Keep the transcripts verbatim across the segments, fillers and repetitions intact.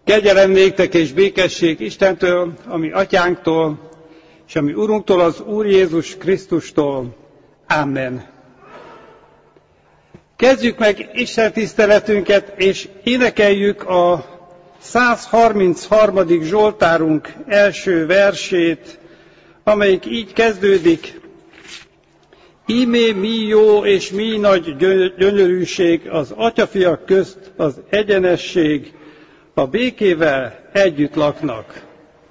Kegyelem néktek és békesség Istentől, ami atyánktól, és ami Urunktól, az Úr Jézus Krisztustól. Amen. Kezdjük meg Isten tiszteletünket, és énekeljük a száz harmincharmadik Zsoltárunk első versét, amelyik így kezdődik. Íme mi jó és mi nagy gyönyörűség az atyafiak közt az egyenesség, a békével együtt laknak.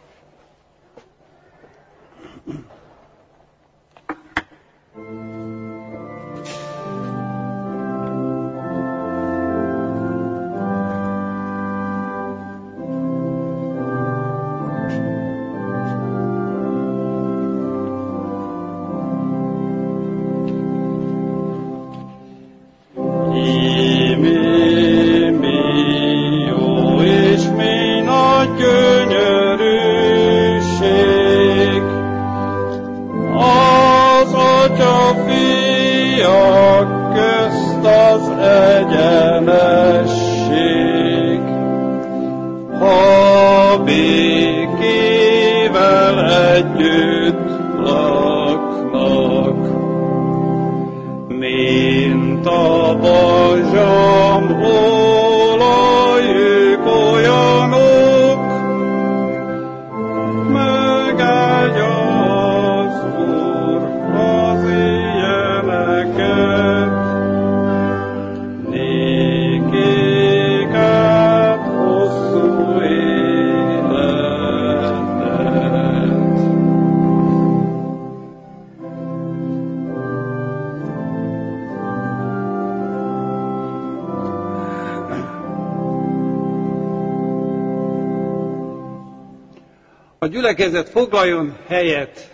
A gyülekezet foglaljon helyet,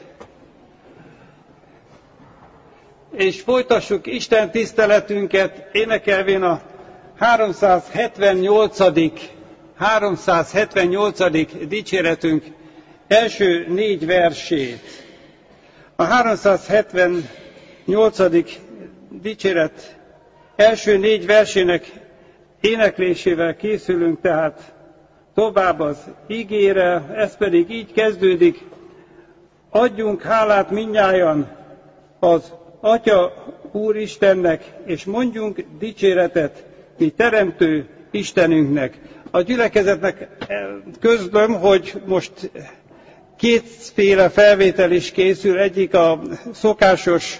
és folytassuk Isten tiszteletünket énekelvén a háromszázhetvennyolcadik háromszázhetvennyolcadik dicséretünk első négy versét. A háromszázhetvennyolcadik dicséret első négy versének éneklésével készülünk tehát tovább az igére, ez pedig így kezdődik. Adjunk hálát mindnyájan az Atya Úristennek, és mondjunk dicséretet mi teremtő Istenünknek. A gyülekezetnek közlöm, hogy most kétféle felvétel is készül, egyik a szokásos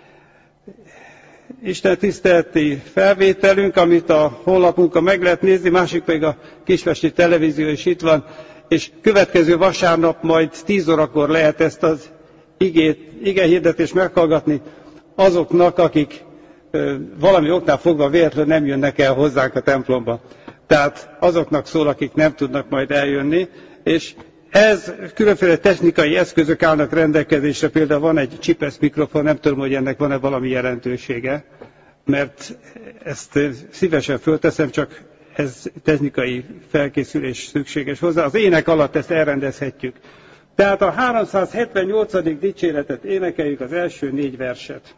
Isten tiszteleti felvételünk, amit a honlapunkon meg lehet nézni, másik pedig a Kispesti Televízió is itt van, és következő vasárnap majd tíz órakor lehet ezt az igét, igehirdetést meghallgatni azoknak, akik ö, valami oknál fogva véletlenül nem jönnek el hozzánk a templomba. Tehát azoknak szól, akik nem tudnak majd eljönni, és ez különféle technikai eszközök állnak rendelkezésre, például van egy csipesz mikrofon, nem tudom, hogy ennek van-e valami jelentősége, mert ezt szívesen fölteszem, csak ez technikai felkészülés szükséges hozzá. Az ének alatt ezt elrendezhetjük. Tehát a háromszázhetvennyolcadik dicséretet énekeljük, az első négy verset.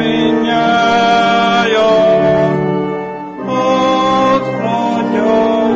Minnyájan az Atya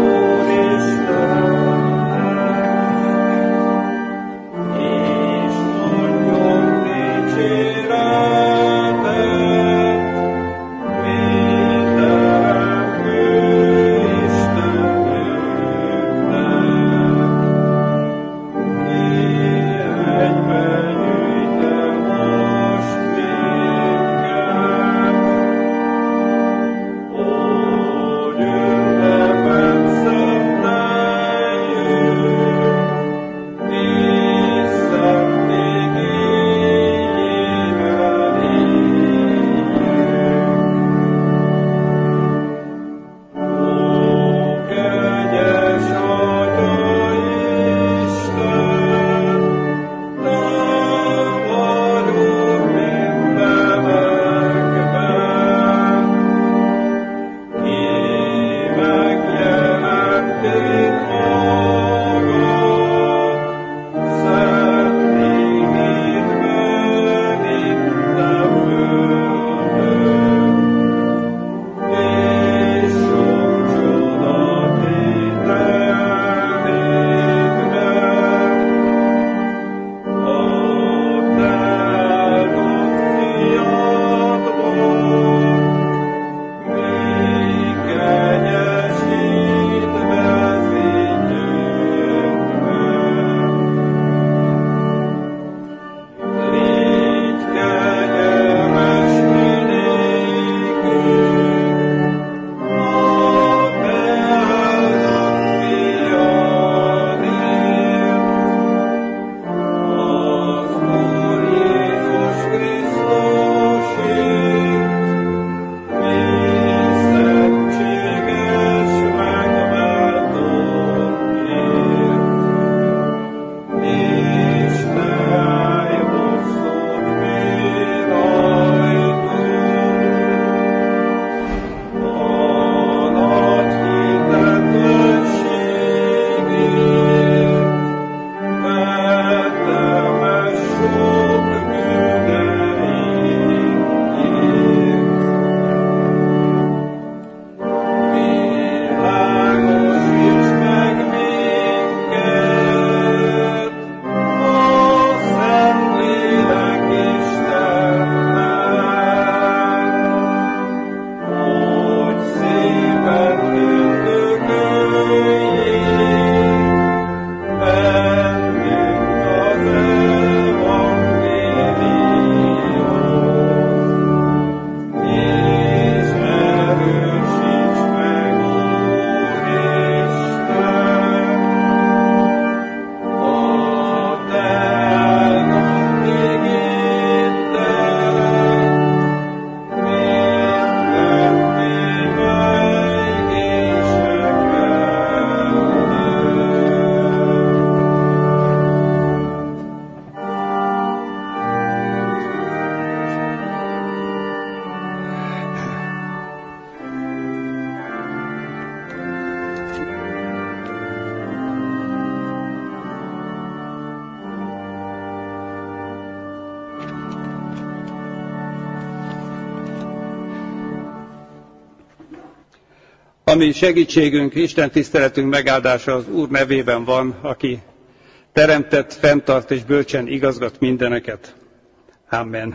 ami segítségünk, Isten tiszteletünk megáldása az Úr nevében van, aki teremtett, fenntart és bölcsen igazgat mindeneket. Amen.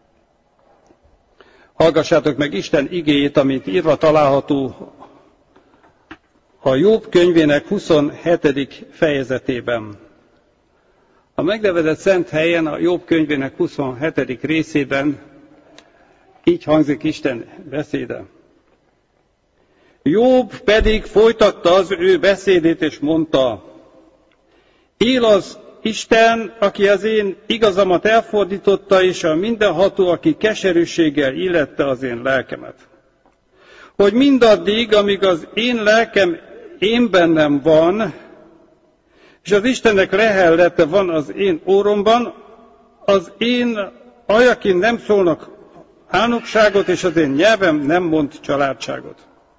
Hallgassátok meg Isten igéjét, amit írva található a Jobb könyvének huszonhetedik fejezetében. A megnevezett szent helyen, a Jobb könyvének huszonhetedik részében így hangzik Isten beszéde. Jobb pedig folytatta az ő beszédét, és mondta: él az Isten, aki az én igazamat elfordította, és a mindenható, aki keserűséggel illette az én lelkemet. Hogy mindaddig, amíg az én lelkem én bennem van, és az Istennek lehellete van az én óromban, az én ajakim nem szólnak álnokságot, és az én nyelvem nem mond családságot.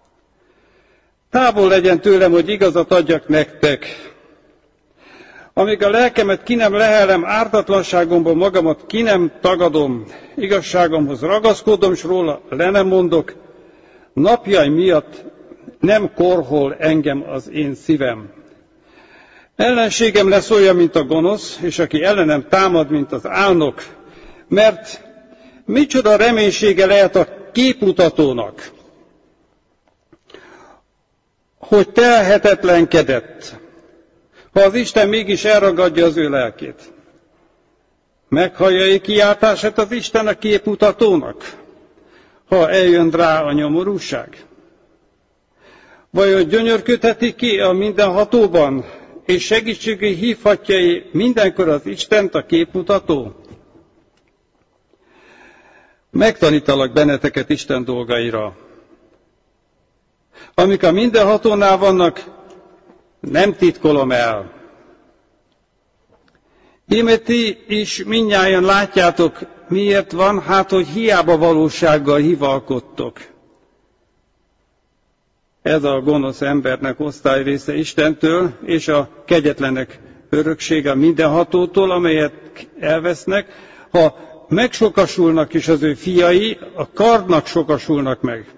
Távol legyen tőlem, hogy igazat adjak nektek. Amíg a lelkemet ki nem lehellem, ártatlanságomból magamat ki nem tagadom, igazságomhoz ragaszkodom, és róla le nem mondok, napjaim miatt nem korhol engem az én szívem. Ellenségem lesz olyan, mint a gonosz, és aki ellenem támad, mint az álnok, mert micsoda reménysége lehet a képmutatónak, hogy telhetetlenkedett, ha az Isten mégis elragadja az ő lelkét. Meghallja-e kiáltását az Isten a képmutatónak, ha eljön rá a nyomorúság? Vajon gyönyörködheti ki a mindenhatóban, és segítségé hívhatja mindenkor az Istent a képmutató? Megtanítalak benneteket Isten dolgaira. Amik a mindenhatónál vannak, nem titkolom el. Íme ti is mindnyájan látjátok, miért van, hát hogy hiába valósággal hivalkodtok. Ez a gonosz embernek osztályrésze Istentől, és a kegyetlenek öröksége mindenhatótól, amelyet elvesznek. Ha megsokasulnak is az ő fiai, a kardnak sokasulnak meg.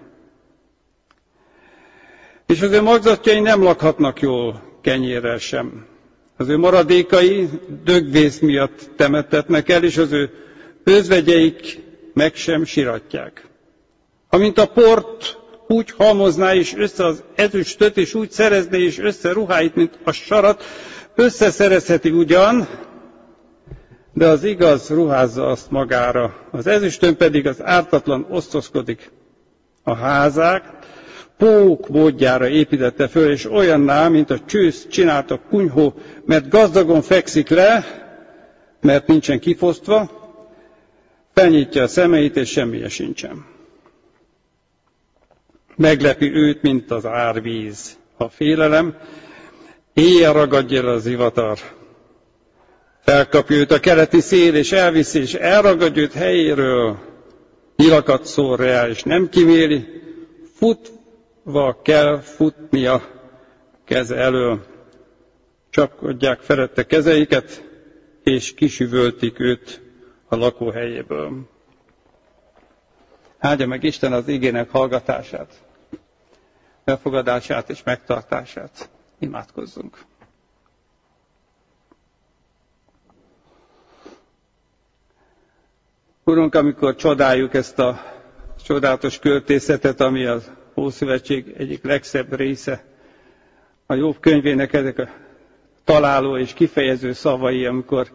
És az ő magzatjai nem lakhatnak jól kenyérrel sem. Az ő maradékai dögvész miatt temettetnek el, és az ő özvegyeik meg sem siratják. Amint a port úgy halmozná is össze az ezüstöt, és úgy szerezné is össze ruháit, mint a sarat, összeszerezheti ugyan, de az igaz ruházza azt magára. Az ezüstön pedig az ártatlan osztozkodik. A házák pók módjára építette föl, és olyanná, mint a csősz csinálta kunyhó, mert gazdagon fekszik le, mert nincsen kifosztva, felnyitja a szemeit, és semmije sincsen. Meglepi őt, mint az árvíz. A félelem, éjjel ragadja el az ivatar. Felkapja őt a keleti szél, és elviszi, és elragadja őt helyéről. Nyilakat szór rá, és nem kiméli. Futva kell futnia keze elől. Csapkodják felette kezeiket, és kisüvöltik őt a lakóhelyéből. Áldja meg Isten az igének hallgatását, befogadását és megtartását. Imádkozzunk. Urunk, amikor csodáljuk ezt a csodálatos költészetet, ami az Ószövetség egyik legszebb része, a Jobb könyvének ezek a találó és kifejező szavai, amikor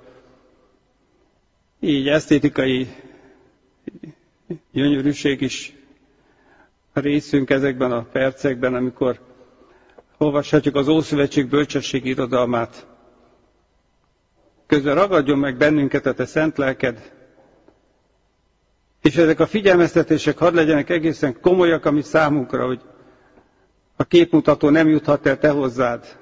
így esztétikai gyönyörűség is a részünk ezekben a percekben, amikor olvashatjuk az Ószövetség bölcsesség irodalmát. Közben ragadjon meg bennünket a te szent lelked, és ezek a figyelmeztetések hadd legyenek egészen komolyak, ami számunkra, hogy a képmutató nem juthat el te hozzád.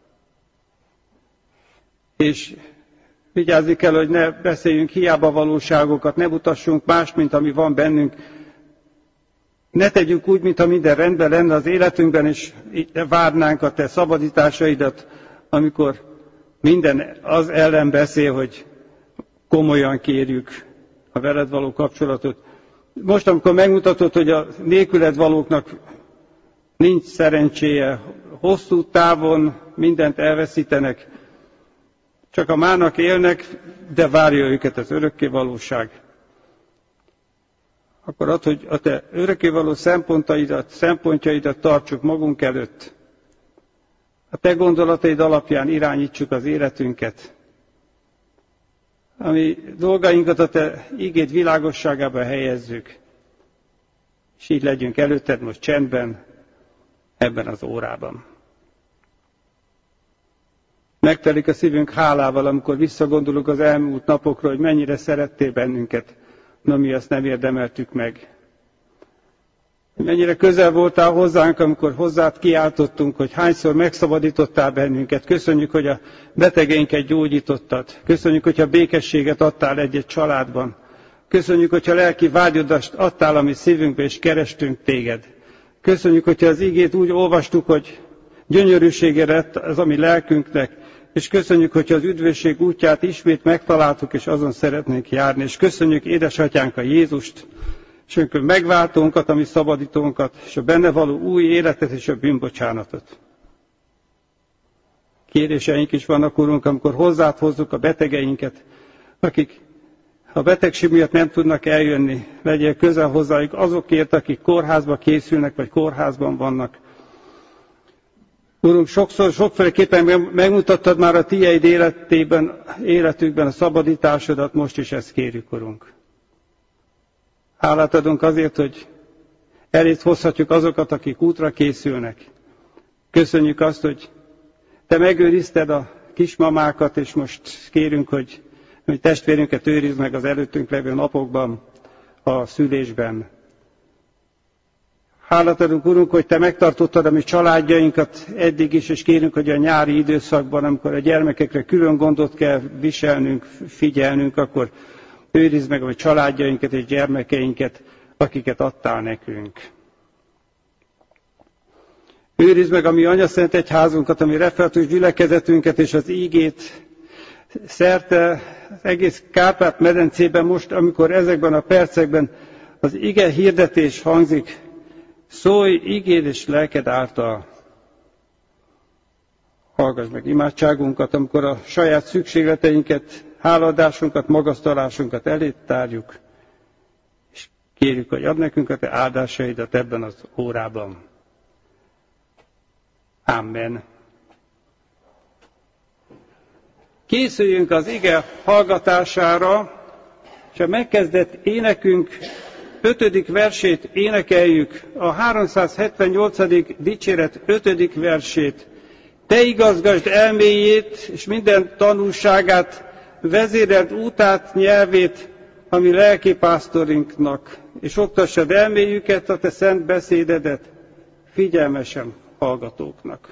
És vigyázni kell, hogy ne beszéljünk hiába valóságokat, ne mutassunk mást, mint ami van bennünk. Ne tegyünk úgy, mintha minden rendben lenne az életünkben, és várnánk a te szabadításaidat, amikor minden az ellen beszél, hogy komolyan kérjük a veled való kapcsolatot. Most, amikor megmutatod, hogy a nélküled valóknak nincs szerencséje, hosszú távon mindent elveszítenek, csak a mának élnek, de várja őket az örökkévalóság. Akkor ad, hogy a te örökkévaló szempontaidat, szempontjaidat tartsuk magunk előtt. A te gondolataid alapján irányítsuk az életünket. Ami dolgainkat a te igéd világosságába helyezzük. És így legyünk előtted most csendben, ebben az órában. Megtelik a szívünk hálával, amikor visszagondolunk az elmúlt napokra, hogy mennyire szerettél bennünket, na mi azt nem érdemeltük meg. Mennyire közel voltál hozzánk, amikor hozzád kiáltottunk, hogy hányszor megszabadítottál bennünket. Köszönjük, hogy a betegeinket gyógyítottad. Köszönjük, hogyha békességet adtál egy-egy családban. Köszönjük, hogyha lelki vágyadást adtál a mi szívünkbe, és kerestünk téged. Köszönjük, hogyha az igét úgy olvastuk, hogy gyönyörűsége lett az a mi lelkünknek, és köszönjük, hogyha az üdvösség útját ismét megtaláltuk, és azon szeretnénk járni. És köszönjük édesatyánk a Jézust, és amikor megváltónkat, a mi szabadítónkat, és a benne való új életet és a bűnbocsánatot. Kéréseink is vannak, Urunk, amikor hozzád hozzuk a betegeinket, akik a betegség miatt nem tudnak eljönni, legyél közel hozzájuk azokért, akik kórházba készülnek, vagy kórházban vannak. Urunk, sokszor, sokféleképpen megmutattad már a tieid életében, életükben a szabadításodat, most is ezt kérjük, Urunk. Hálát adunk azért, hogy eléd hozhatjuk azokat, akik útra készülnek. Köszönjük azt, hogy te megőrizted a kismamákat, és most kérünk, hogy mi testvérünket őrizd meg az előttünk levő napokban, a szülésben. Hálát adunk, Urunk, hogy te megtartottad a mi családjainkat eddig is, és kérünk, hogy a nyári időszakban, amikor a gyermekekre külön gondot kell viselnünk, figyelnünk, akkor őrizd meg a mi családjainkat és gyermekeinket, akiket adtál nekünk. Őrizd meg a mi anyaszent egyházunkat, a mi református gyülekezetünket és az ígét szerte az egész Kárpát-medencében most, amikor ezekben a percekben az ige hirdetés hangzik, szólj igéd és lelked által. Hallgass meg imádságunkat, amikor a saját szükségleteinket, háladásunkat, magasztalásunkat elét tárjuk, és kérjük, hogy add nekünk a te áldásaidat ebben az órában. Amen. Készüljünk az ige hallgatására, és a megkezdett énekünk ötödik versét énekeljük, a háromszázhetvennyolcadik dicséret ötödik versét. Te igazgasd elméjét, és minden tanulságát, vezéreld útát, nyelvét, ami lelkipásztorinknak, és oktassad elméjüket a te szent beszédedet figyelmesen hallgatóknak.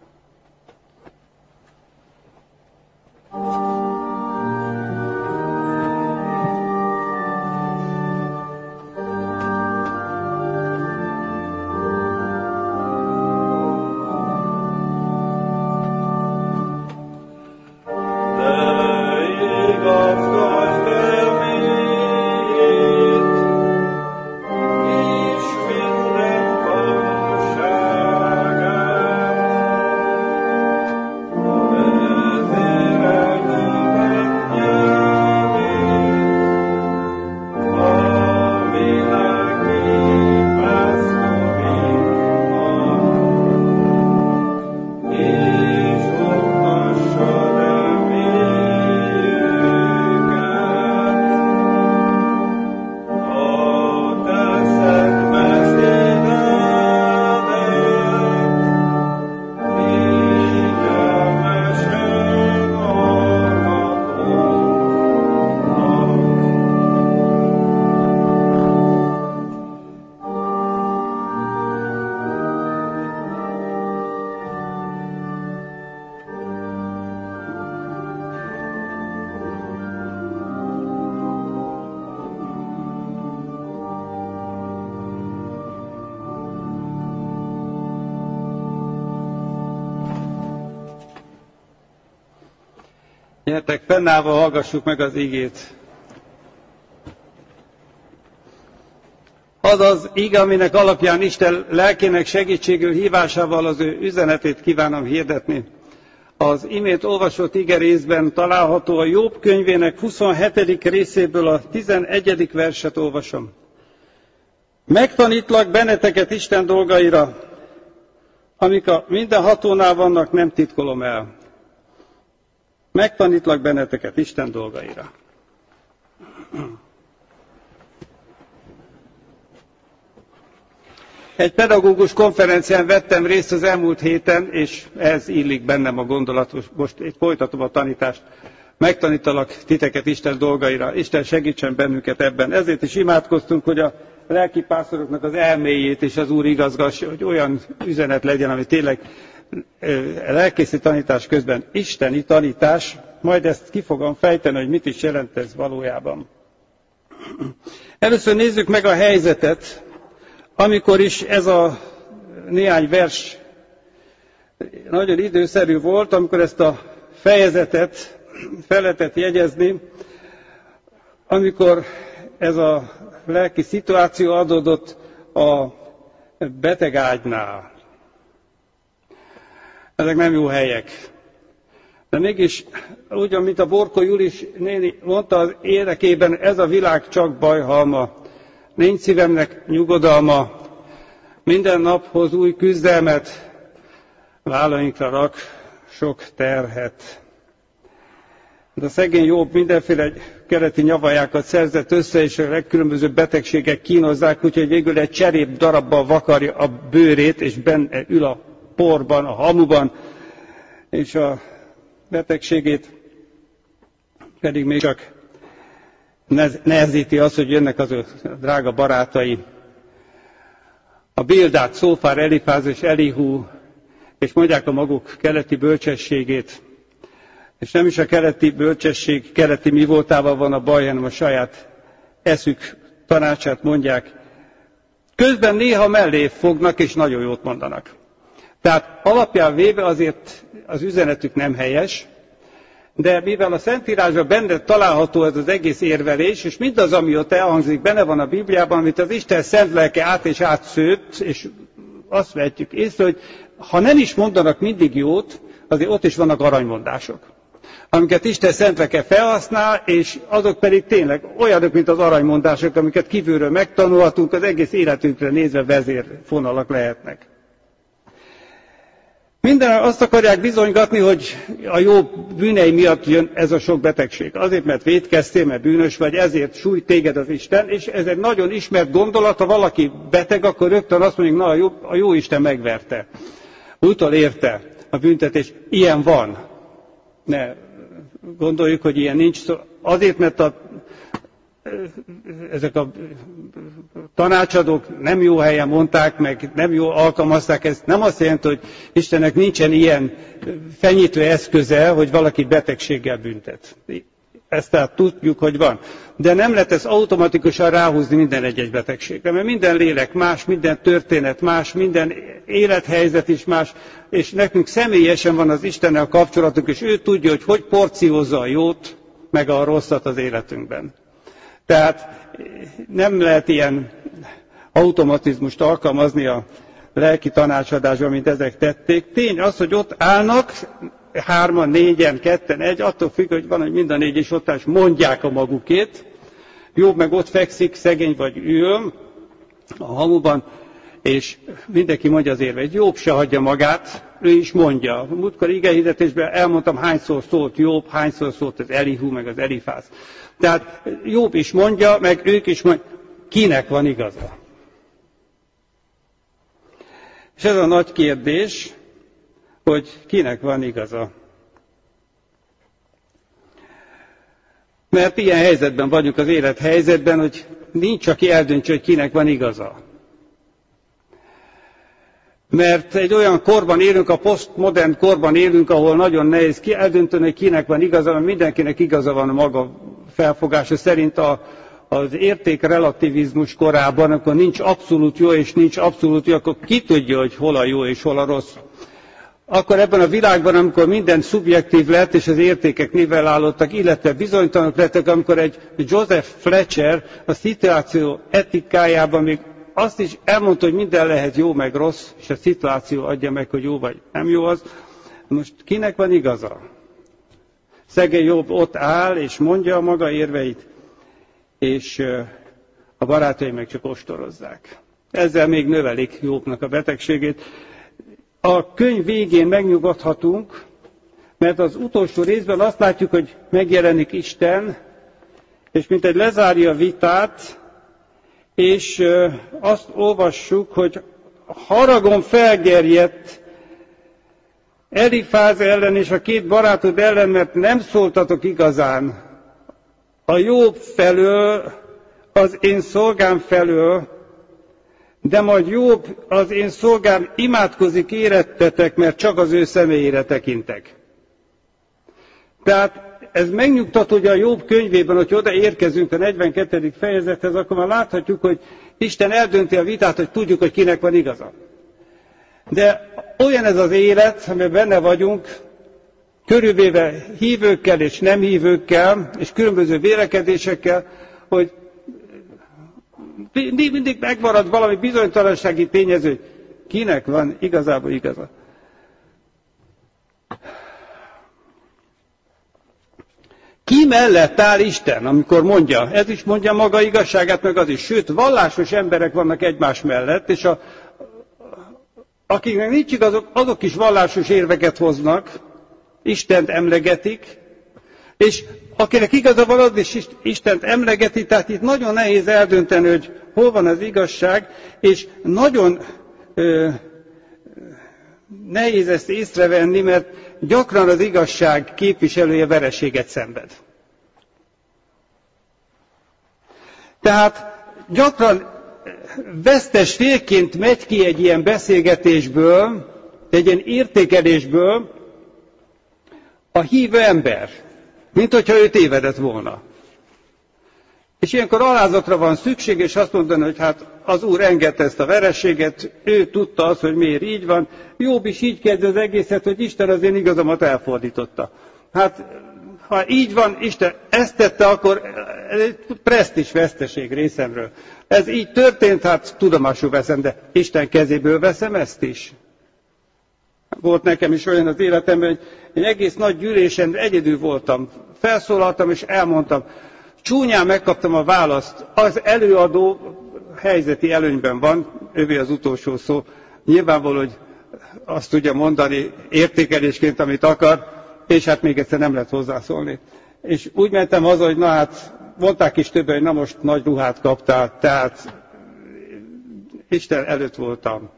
Gyertek, fennállva hallgassuk meg az igét. az az ige, aminek alapján Isten lelkének segítségül hívásával az ő üzenetét kívánom hirdetni. Az imént olvasott ige részben található a Jobb könyvének huszonhetedik részéből a tizenegyedik verset olvasom. Megtanítlak benneteket Isten dolgaira, amik a mindenhatónál vannak, nem titkolom el. Megtanítlak benneteket Isten dolgaira. Egy pedagógus konferencián vettem részt az elmúlt héten, és ez illik bennem a gondolat, most folytatom a tanítást. Megtanítalak titeket Isten dolgaira, Isten segítsen bennünket ebben. Ezért is imádkoztunk, hogy a lelkipásztoroknak az elméjét és az Úr igazgassa, hogy olyan üzenet legyen, ami tényleg lelkészi tanítás közben isteni tanítás, majd ezt ki fogom fejteni, hogy mit is jelent ez valójában. Először nézzük meg a helyzetet, amikor is ez a néhány vers nagyon időszerű volt, amikor ezt a fejezetet fel lehetett jegyezni, amikor ez a lelki szituáció adódott a betegágynál. Ezek nem jó helyek. De mégis, ugyan, mint a Borko Julis néni mondta az érdekében, ez a világ csak bajhalma. Nincs szívemnek nyugodalma, minden nap hoz új küzdelmet, vállainkra rak sok terhet. De a szegény Jobb mindenféle keleti nyavajákat szerzett össze, és a legkülönbözőbb betegségek kínozzák, úgyhogy végül egy cserép darabbal vakarja a bőrét, és benne ül a porban, a hamuban, és a betegségét pedig még csak nehezíti az, hogy jönnek az ő drága barátai. A Bildát, Szófár, Elifáz és Elihu, és mondják a maguk keleti bölcsességét, és nem is a keleti bölcsesség keleti mi voltával van a baj, hanem a saját eszük tanácsát mondják. Közben néha mellé fognak, és nagyon jót mondanak. Tehát alapján véve azért az üzenetük nem helyes, de mivel a Szentírásban benne található ez az egész érvelés, és mindaz, ami ott elhangzik, benne van a Bibliában, amit az Isten szent lelke át és át szőtt, és azt vehetjük észre, hogy ha nem is mondanak mindig jót, azért ott is vannak aranymondások, amiket Isten szent lelke felhasznál, és azok pedig tényleg olyanok, mint az aranymondások, amiket kívülről megtanulhatunk, az egész életünkre nézve vezérfonalak lehetnek. Minden azt akarják bizonygatni, hogy a jó bűnei miatt jön ez a sok betegség. Azért, mert vétkeztél, mert bűnös vagy, ezért sújt téged az Isten, és ez egy nagyon ismert gondolat, ha valaki beteg, akkor rögtön azt mondjuk, na a jó, a jó Isten megverte. Útól érte a büntetés. Ilyen van. Ne gondoljuk, hogy ilyen nincs. Azért, mert a ezek a tanácsadók nem jó helyen mondták, meg nem jó alkalmazták ezt. Nem azt jelenti, hogy Istennek nincsen ilyen fenyítő eszköze, hogy valaki betegséggel büntet. Ezt tehát tudjuk, hogy van. De nem lehet ezt automatikusan ráhúzni minden egyes betegségre, mert minden lélek más, minden történet más, minden élethelyzet is más, és nekünk személyesen van az Istennel kapcsolatunk, és ő tudja, hogy hogy porciózza a jót, meg a rosszat az életünkben. Tehát nem lehet ilyen automatizmust alkalmazni a lelki tanácsadásban, mint ezek tették. Tény az, hogy ott állnak, hárman, négyen, ketten, egy, attól függ, hogy van, hogy mind a négy is ott áll, és mondják a magukét. Jobb meg ott fekszik, szegény vagy ül a hamuban, és mindenki mondja az érveit. Jobb se hagyja magát, ő is mondja. Múltkor igehirdetésben elmondtam, hányszor szólt Jobb, hányszor szólt az Elihu, meg az Elifáz. Tehát Jobb is mondja, meg ők is mondják, kinek van igaza. És ez a nagy kérdés, hogy kinek van igaza. Mert ilyen helyzetben vagyunk az élethelyzetben, hogy nincs, aki eldöntse, hogy kinek van igaza. Mert egy olyan korban élünk, a posztmodern korban élünk, ahol nagyon nehéz ki eldönteni, hogy kinek van igaza, mert mindenkinek igaza van a maga felfogása szerint. A, az értékrelativizmus korában, akkor nincs abszolút jó és nincs abszolút jó, akkor ki tudja, hogy hol a jó és hol a rossz. Akkor ebben a világban, amikor minden szubjektív lett, és az értékek nivellálódtak, illetve bizonytalanok lettek, amikor egy Joseph Fletcher a szituáció etikájában még azt is elmondta, hogy minden lehet jó meg rossz, és a szituáció adja meg, hogy jó vagy nem jó az. Most kinek van igaza? Szegény Jobb ott áll, és mondja a maga érveit, és a barátai meg csak ostorozzák. Ezzel még növelik Jobbnak a betegségét. A könyv végén megnyugodhatunk, mert az utolsó részben azt látjuk, hogy megjelenik Isten, és mint egy lezárja a vitát, és azt olvassuk, hogy haragon felgerjedt Elifáz ellen és a két barátod ellen, mert nem szóltatok igazán a Jobb felől, az én szolgám felől, de majd Jobb, az én szolgám imádkozik érettetek, mert csak az ő személyére tekintek. Tehát ez megnyugtat, hogy a Jobb könyvében, hogy oda érkezünk a negyvenkettedik fejezethez, akkor már láthatjuk, hogy Isten eldönti a vitát, hogy tudjuk, hogy kinek van igaza. De olyan ez az élet, amiben benne vagyunk, körülvéve hívőkkel és nem hívőkkel, és különböző vélekedésekkel, hogy mindig megmarad valami bizonytalansági tényező, hogy kinek van igazából igaza. Ki mellett áll Isten, amikor mondja? Ez is mondja maga igazságát, meg az is. Sőt, vallásos emberek vannak egymás mellett, és a, akiknek nincs igazok, azok is vallásos érveket hoznak, Istent emlegetik, és akinek igaza van, az is Istent emlegeti, tehát itt nagyon nehéz eldönteni, hogy hol van az igazság, és nagyon ö, nehéz ezt észrevenni, mert gyakran az igazság képviselője vereséget szenved. Tehát gyakran vesztes félként megy ki egy ilyen beszélgetésből, egy ilyen értékelésből a hívő ember, mint hogyha ő tévedett volna. És ilyenkor alázatra van szükség, és azt mondani, hogy hát az Úr engedte ezt a vereséget, ő tudta azt, hogy miért így van. Jobb is így kezd az egészet, hogy Isten az én igazamat elfordította. Hát, ha így van, Isten ezt tette, akkor ez egy presztízs veszteség részemről. Ez így történt, hát tudomásul veszem, de Isten kezéből veszem ezt is. Volt nekem is olyan az életemben, hogy egy egész nagy gyűlésen egyedül voltam. Felszólaltam és elmondtam. Csúnyán megkaptam a választ. Az előadó helyzeti előnyben van, ővé az utolsó szó. Nyilvánvaló, hogy azt tudja mondani értékelésként, amit akar, és hát még egyszer nem lehet hozzászólni. És úgy mentem haza, hogy na hát, mondták is többen, hogy na most nagy ruhát kaptál, tehát Isten előtt voltam.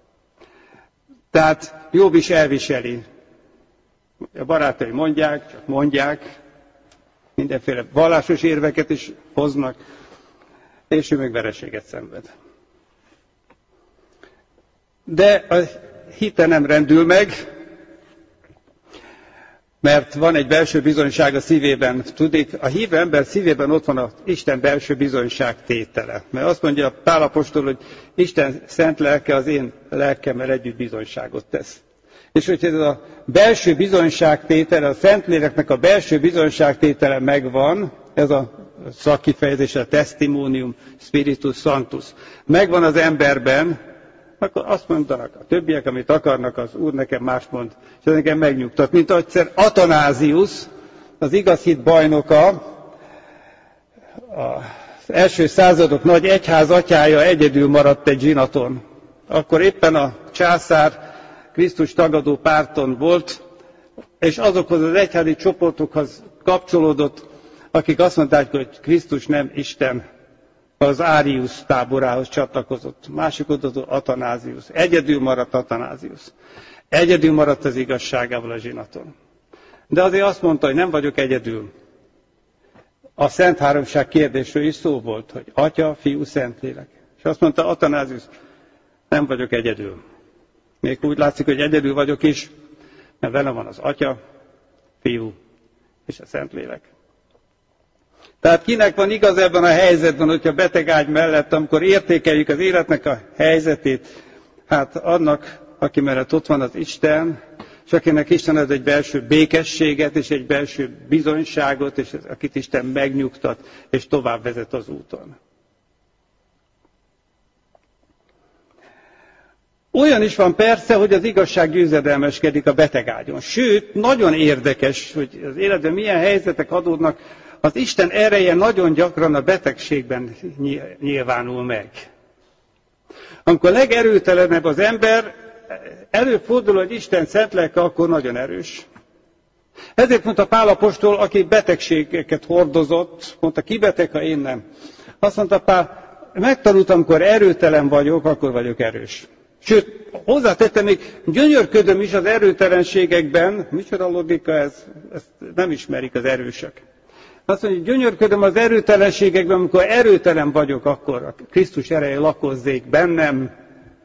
Tehát Jobb is elviseli. A barátai mondják, csak mondják, mindenféle vallásos érveket is hoznak, és ő meg vereséget szenved. De a hite nem rendül meg, mert van egy belső bizonyság a szívében. Tudik, a hívő ember szívében ott van az Isten belső bizonyság tétele. Mert azt mondja Pál apostol, hogy Isten szent lelke az én lelkemmel együtt bizonyságot tesz. És hogyha ez a belső bizonyságtétele, a Szentléleknek a belső bizonyságtétele megvan, ez a szakkifejezés, a testimonium spiritus sanctus, megvan az emberben, akkor azt mondanak a többiek, amit akarnak, az Úr nekem más mond, és ez nekem megnyugtat. Mint egyszer Athanásius, az igaz hit bajnoka, az első századok nagy egyház atyája egyedül maradt egy zsinaton. Akkor éppen a császár Krisztus tagadó párton volt, és azokhoz az egyházi csoportokhoz kapcsolódott, akik azt mondták, hogy Krisztus nem Isten, az Árius táborához csatlakozott. Másik oldalon Athanásius. Egyedül maradt Athanásius. Egyedül maradt az igazságával a zsinaton. De azért azt mondta, hogy nem vagyok egyedül. A Szent Háromság kérdésről is szó volt, hogy Atya, Fiú, Szentlélek. És azt mondta Athanásius, nem vagyok egyedül. Még úgy látszik, hogy egyedül vagyok is, mert velem van az Atya, Fiú és a Szentlélek. Tehát kinek van igaz ebben a helyzetben, hogyha beteg ágy mellett, amikor értékeljük az életnek a helyzetét, hát annak, aki mellett ott van az Isten, és akinek Isten ad egy belső békességet, és egy belső bizonyságot, és akit Isten megnyugtat, és tovább vezet az úton. Olyan is van persze, hogy az igazság győzedelmeskedik a betegágyon. Sőt, nagyon érdekes, hogy az életben milyen helyzetek adódnak, az Isten ereje nagyon gyakran a betegségben nyilvánul meg. Amikor legerőtelenebb az ember, előfordul, hogy Isten szent lelke akkor nagyon erős. Ezért mondta Pál apostol, aki betegségeket hordozott, mondta, ki beteg, ha én nem. Azt mondta Pál, megtanultam, amikor erőtelen vagyok, akkor vagyok erős. Sőt, hozzátettem még, gyönyörködöm is az erőtelenségekben, micsoda logika ez, ezt nem ismerik az erősek. Azt mondja, hogy gyönyörködöm az erőtelenségekben, amikor erőtelen vagyok, akkor a Krisztus ereje lakozzék bennem.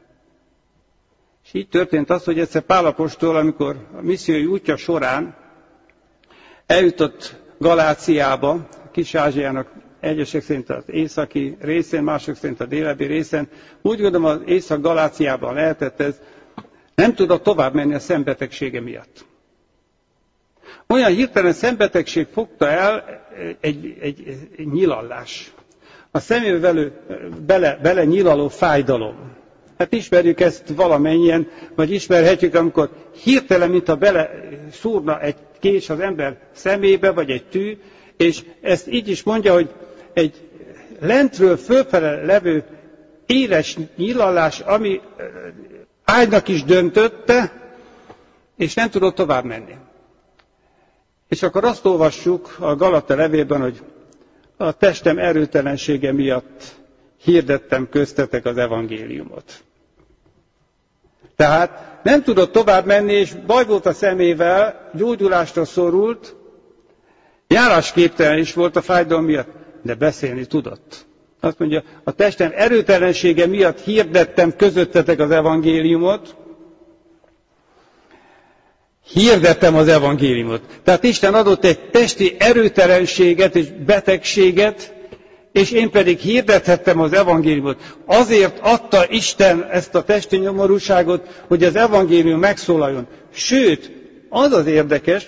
És így történt az, hogy egyszer Pál apostol, amikor a missziói útja során eljutott Galáciába, Kis-Ázsiának egyesek szerint az északi részén, mások szerint a délebbi részen. Úgy gondolom, az Észak-Galáciában lehetett ez. Nem tudott tovább menni a szembetegsége miatt. Olyan hirtelen szembetegség fogta el egy, egy, egy nyilallás. A szemébe bele, bele nyilaló fájdalom. Hát ismerjük ezt valamennyien, vagy ismerhetjük, amikor hirtelen, mintha bele szúrna egy kés az ember szemébe, vagy egy tű, és ezt így is mondja, hogy egy lentről fölfele levő éles nyilalás, ami ágynak is döntötte, és nem tudott tovább menni. És akkor azt olvassuk a Galata levélben, hogy a testem erőtelensége miatt hirdettem köztetek az evangéliumot. Tehát nem tudott tovább menni, és baj volt a szemével, gyógyulásra szorult, járásképtelen is volt a fájdalom miatt, de beszélni tudott. Azt mondja, a testem erőtelensége miatt hirdettem közöttetek az evangéliumot, hirdettem az evangéliumot. Tehát Isten adott egy testi erőtelenséget és betegséget, és én pedig hirdethettem az evangéliumot. Azért adta Isten ezt a testi nyomorúságot, hogy az evangélium megszólaljon. Sőt, az az érdekes,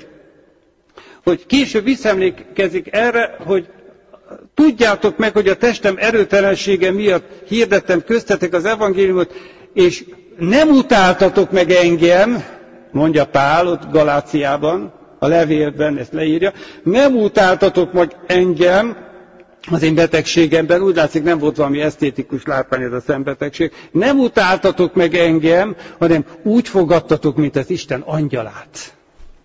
hogy később visszaemlékezik erre, hogy tudjátok meg, hogy a testem erőtelensége miatt hirdettem köztetek az evangéliumot, és nem utáltatok meg engem, mondja Pál ott Galáciában, a levélben ezt leírja, nem utáltatok meg engem az én betegségemben, úgy látszik nem volt valami esztétikus látvány ez a szembetegség, nem utáltatok meg engem, hanem úgy fogadtatok, mint az Isten angyalát.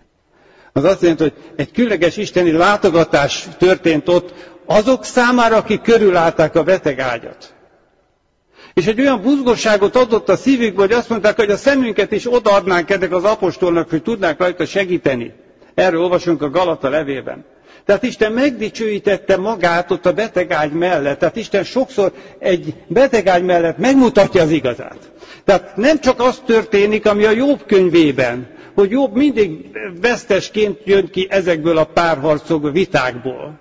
Az azt jelenti, hogy egy különleges isteni látogatás történt ott azok számára, akik körülállták a beteg ágyat. És egy olyan buzgosságot adott a szívükbe, hogy azt mondták, hogy a szemünket is odaadnánk ennek az apostolnak, hogy tudnánk rajta segíteni. Erről olvasunk a Galata levélben. Tehát Isten megdicsőítette magát ott a betegágy mellett. Tehát Isten sokszor egy betegágy mellett megmutatja az igazát. Tehát nem csak az történik, ami a Jobb könyvében, hogy Jobb mindig vesztesként jön ki ezekből a párharcok vitákból.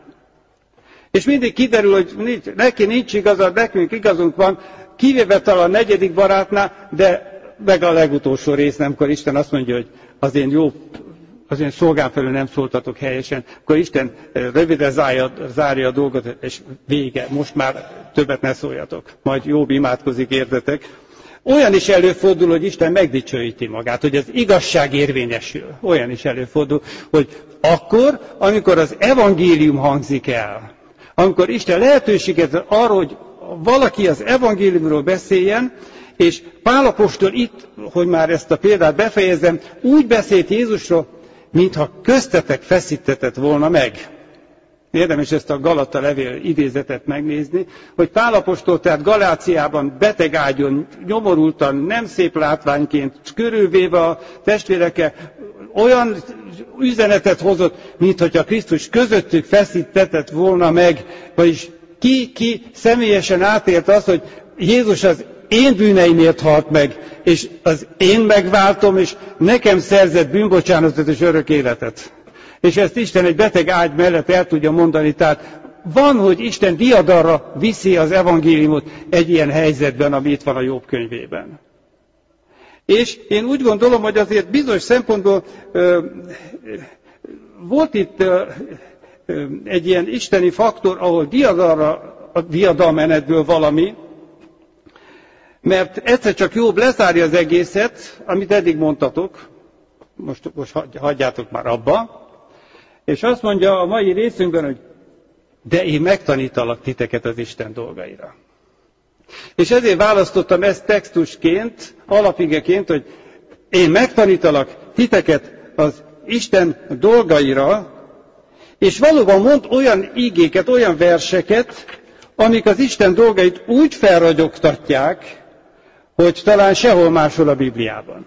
És mindig kiderül, hogy nincs, neki nincs igaza, nekünk igazunk van, kivéve talán a negyedik barátnál, de meg a legutolsó rész, amikor Isten azt mondja, hogy az én jó, az én szolgám felül nem szóltatok helyesen, akkor Isten röviden zárja, zárja a dolgot, és vége, most már többet ne szóljatok. Majd Jobb imádkozik, értetek. Olyan is előfordul, hogy Isten megdicsőíti magát, hogy az igazság érvényesül. Olyan is előfordul, hogy akkor, amikor az evangélium hangzik el, amikor Isten lehetőséget ad arra, hogy valaki az evangéliumról beszéljen, és Pál apostol itt, hogy már ezt a példát befejezem, úgy beszélt Jézusról, mintha köztetek feszítetett volna meg. Érdemes ezt a Galata levél idézetet megnézni, hogy Pál apostol tehát Galáciában betegágyon, nyomorultan, nem szép látványként, körülvéve a testvérekkel, olyan üzenetet hozott, mintha Krisztus közöttük feszítetett volna meg, vagyis ki, ki személyesen átélte azt, hogy Jézus az én bűneimért halt meg, és az én megváltom, és nekem szerzett bűnbocsánatot és örök életet. És ezt Isten egy beteg ágy mellett el tudja mondani, tehát van, hogy Isten diadalra viszi az evangéliumot egy ilyen helyzetben, ami itt van a Jobb könyvében. És én úgy gondolom, hogy azért bizonyos szempontból ö, volt itt ö, ö, egy ilyen isteni faktor, ahol diadalra, a diadalmenetből valami, Mert egyszer csak Jobb lezárja az egészet, amit eddig mondtatok, most, most hagyjátok már abba, és azt mondja a mai részünkben, hogy de én megtanítalak titeket az Isten dolgaira. És ezért választottam ezt textusként, alapigeként, hogy én megtanítalak titeket az Isten dolgaira, és valóban mond olyan igéket, olyan verseket, amik az Isten dolgait úgy felragyogtatják, hogy talán sehol máshol a Bibliában.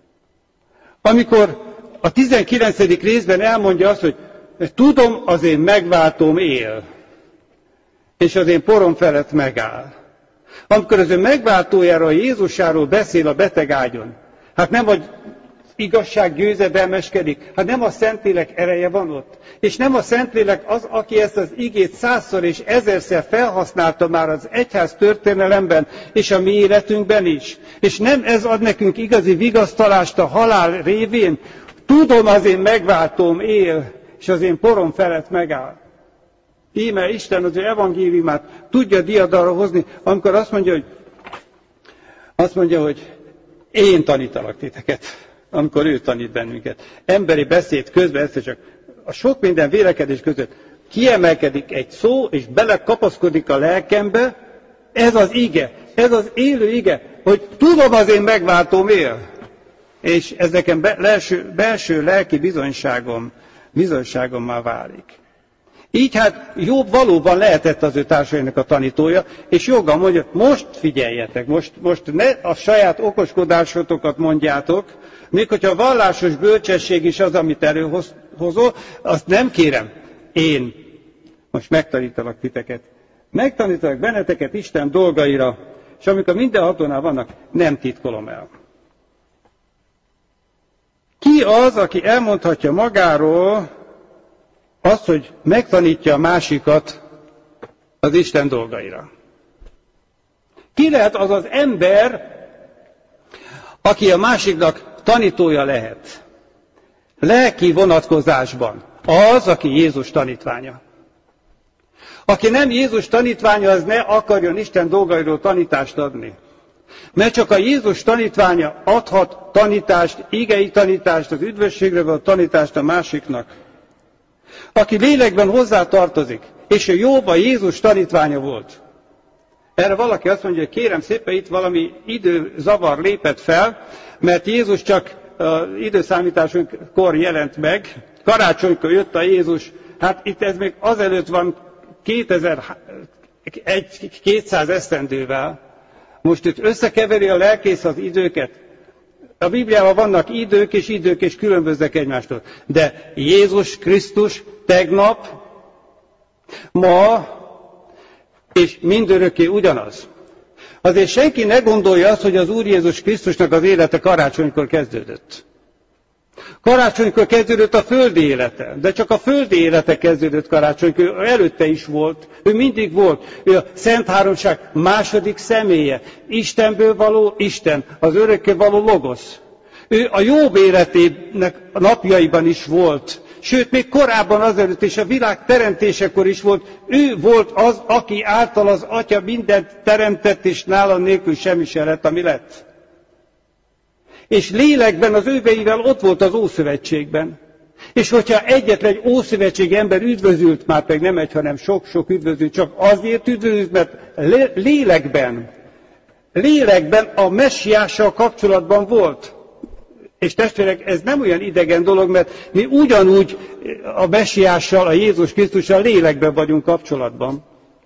Amikor a tizenkilencedik részben elmondja azt, hogy tudom, az én megváltóm él, és az én porom felett megáll. Amikor az ő megváltójáról, Jézusáról beszél a beteg ágyon, hát nem, hogy igazság győzedelmeskedik, hát nem a Szentlélek ereje van ott. És nem a Szentlélek az, aki ezt az igét százszor és ezerszer felhasználta már az egyház történelemben, és a mi életünkben is. És nem ez ad nekünk igazi vigasztalást a halál révén. Tudom, az én megváltóm él, és az én porom felett megáll. Íme Isten az ő evangéliumát tudja diadalra hozni, amikor azt mondja, hogy, azt mondja, hogy én tanítalak titeket, amikor ő tanít bennünket. Emberi beszéd közben egyszer csak a sok minden vélekedés között kiemelkedik egy szó, és belekapaszkodik a lelkembe, ez az ige, ez az élő ige, hogy tudom, az én megváltóm él. És ez nekem belső, belső lelki bizonyságom, bizonyságommá válik. Így hát Jobb valóban lehetett az ő társainak a tanítója, és joggal mondja, most figyeljetek, most, most ne a saját okoskodásotokat mondjátok, még hogyha a vallásos bölcsesség is az, amit előhozol, azt nem kérem. Én most megtanítalak titeket. Megtanítalak benneteket Isten dolgaira, és amikor mindenhatónál vannak, nem titkolom el. Ki az, aki elmondhatja magáról azt, hogy megtanítja a másikat az Isten dolgaira? Ki lehet az az ember, aki a másiknak tanítója lehet? Lelki vonatkozásban. Az, aki Jézus tanítványa. Aki nem Jézus tanítványa, az ne akarjon Isten dolgairól tanítást adni. Mert csak a Jézus tanítványa adhat tanítást, igei tanítást, az üdvösségre való tanítást a másiknak. Aki lélekben hozzá tartozik, és a Jobb a Jézus tanítványa volt. Erre valaki azt mondja, hogy kérem szépen, itt valami időzavar lépett fel, mert Jézus csak az időszámításunkkor jelent meg, karácsonykor jött a Jézus, hát itt ez még azelőtt van kétezer-kétszáz esztendővel. Most itt összekeveri a lelkész az időket. A Bibliában vannak idők, és idők, és különböznek egymástól. De Jézus Krisztus tegnap, ma, és mindörökké ugyanaz. Azért senki ne gondolja azt, hogy az Úr Jézus Krisztusnak az élete karácsonykor kezdődött. Karácsonykor kezdődött a földi élete, de csak a földi élete kezdődött karácsonykor, előtte is volt, ő mindig volt, ő a Szent Háromság második személye, Istenből való Isten, az örökké való Logosz. Ő a Jobb életének a napjaiban is volt, sőt, még korábban azelőtt és a világ teremtésekor is volt, ő volt az, aki által az Atya mindent teremtett, és nála nélkül semmi se lett, ami lett. És lélekben az őveivel ott volt az Ószövetségben. És hogyha egyetlen egy ószövetségi ember üdvözült, már pedig nem egy, hanem sok-sok üdvözült, csak azért üdvözült, mert lélekben, lélekben a messiással kapcsolatban volt. És testvérek, ez nem olyan idegen dolog, mert mi ugyanúgy a messiással, a Jézus Krisztussal lélekben vagyunk kapcsolatban.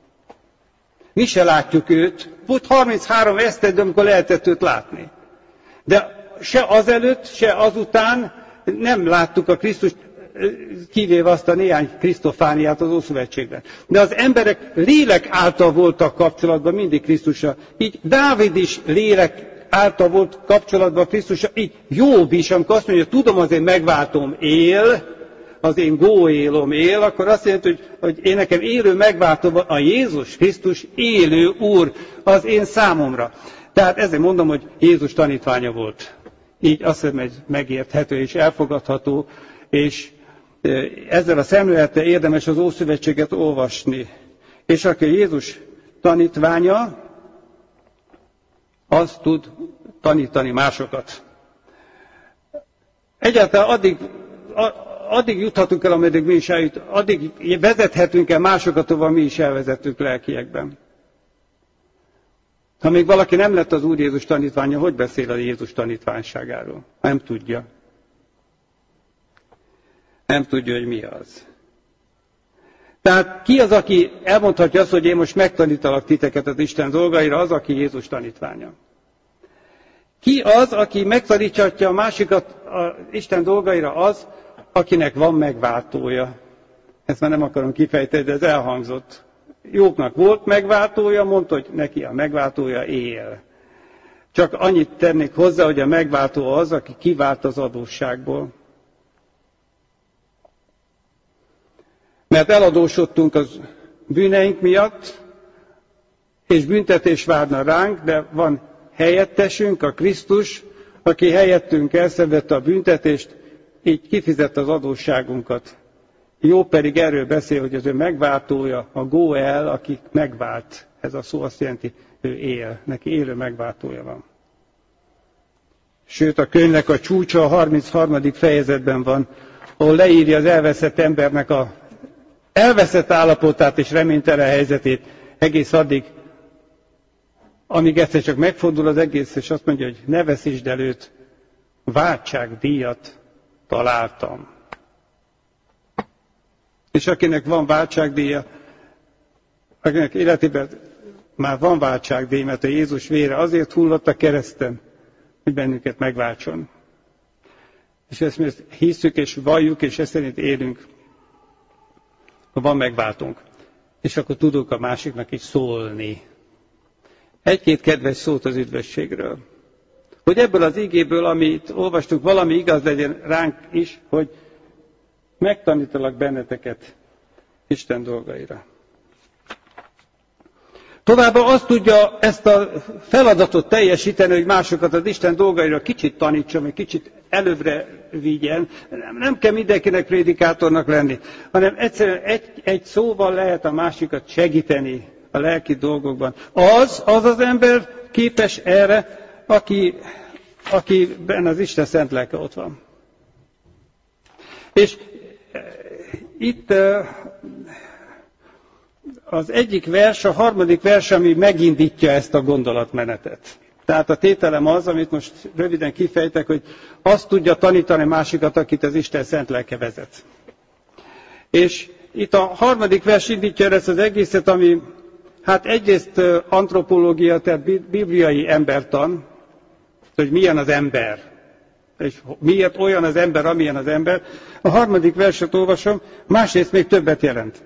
Mi se látjuk őt. Volt harminchárom esztendő, amikor lehetett őt látni. De se azelőtt, se azután nem láttuk a Krisztust, kivéve azt a néhány Krisztofániát az Ószövetségben. De az emberek lélek által voltak kapcsolatban mindig Krisztussal. Így Dávid is lélek által volt kapcsolatban Krisztussal, így Jobb is, amikor azt mondja, tudom, az én megváltóm él, az én góélom él, akkor azt jelenti, hogy, hogy én nekem élő megváltom, a Jézus Krisztus élő Úr az én számomra. Tehát ezért mondom, hogy Jézus tanítványa volt. Így azt hiszem, hogy megérthető és elfogadható, és ezzel a szemlélettel érdemes az Ószövetséget olvasni. És aki Jézus tanítványa, az tud tanítani másokat. Egyáltalán addig, addig juthatunk el, ameddig mi is eljut, addig vezethetünk el másokat, ahol mi is elvezettük lelkiekben. Ha még valaki nem lett az Úr Jézus tanítványa, hogy beszél a Jézus tanítványságáról? Nem tudja. Nem tudja, hogy mi az. Tehát ki az, aki elmondhatja azt, hogy én most megtanítalak titeket az Isten dolgaira, az, aki Jézus tanítványa. Ki az, aki megtaníthatja a másikat az Isten dolgaira, az, akinek van megváltója. Ezt már nem akarom kifejteni, de ez elhangzott. Jóknak volt megváltója, mondta, hogy neki a megváltója él. Csak annyit tennék hozzá, hogy a megváltó az, aki kivált az adósságból. Mert eladósodtunk az bűneink miatt, és büntetés várna ránk, de van helyettesünk, a Krisztus, aki helyettünk elszenvedte a büntetést, így kifizette az adósságunkat. Jó pedig erről beszél, hogy az ő megváltója, a Goel, aki megvált. Ez a szó azt jelenti, ő él. Neki élő megváltója van. Sőt, a könyvnek a csúcsa a harmincharmadik fejezetben van, ahol leírja az elveszett embernek a elveszett állapotát és reménytelen helyzetét egész addig, amíg egyszer csak megfordul az egész, és azt mondja, hogy ne veszítsd el őt, váltságdíjat találtam. És akinek van váltságdíja, akinek életében már van váltságdíj, mert a Jézus vére azért hullott a kereszten, hogy bennünket megváltson. És ezt mi ezt hisszük és valljuk, és ezt szerint élünk, ha van megváltunk. És akkor tudunk a másiknak is szólni. Egy-két kedves szót az üdvösségről. Hogy ebből az igéből, amit olvastuk, valami igaz legyen ránk is, hogy megtanítalak benneteket Isten dolgaira. Továbbá azt tudja ezt a feladatot teljesíteni, hogy másokat az Isten dolgaira kicsit tanítson, vagy kicsit előbbre vigyen. Nem, nem kell mindenkinek prédikátornak lenni, hanem egyszerűen egy, egy szóval lehet a másikat segíteni a lelki dolgokban. Az, az az ember képes erre, aki, akiben az Isten szent lelke ott van. És itt az egyik vers, a harmadik vers, ami megindítja ezt a gondolatmenetet. Tehát a tételem az, amit most röviden kifejtek, hogy azt tudja tanítani másikat, akit az Isten szent lelke vezet. És itt a harmadik vers indítja ezt az egészet, ami hát egyrészt antropológia, tehát bibliai embertan, hogy milyen az ember, és miért olyan az ember, amilyen az ember. A harmadik verset olvasom, másrészt még többet jelent.